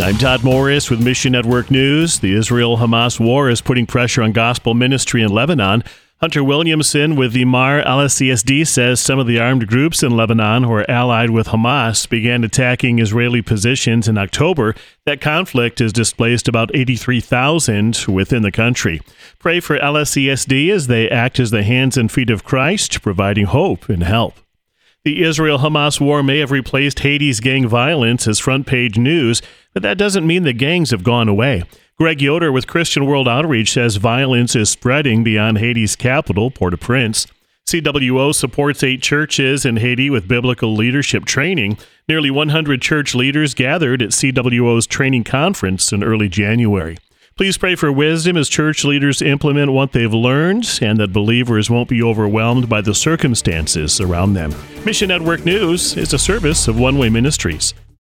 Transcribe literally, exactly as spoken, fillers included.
I'm Todd Morris with Mission Network News. The Israel-Hamas war is putting pressure on gospel ministry in Lebanon. Hunter Williamson with the Mar L S C S D says some of the armed groups in Lebanon who are allied with Hamas began attacking Israeli positions in October. That conflict has displaced about eighty-three thousand within the country. Pray for L S C S D as they act as the hands and feet of Christ, providing hope and help. The Israel-Hamas war may have replaced Haiti's gang violence as front-page news, but that doesn't mean the gangs have gone away. Greg Yoder with Christian World Outreach says violence is spreading beyond Haiti's capital, Port-au-Prince. C W O supports eight churches in Haiti with biblical leadership training. Nearly one hundred church leaders gathered at C W O's training conference in early January. Please pray for wisdom as church leaders implement what they've learned and that believers won't be overwhelmed by the circumstances around them. Mission Network News is a service of One Way Ministries.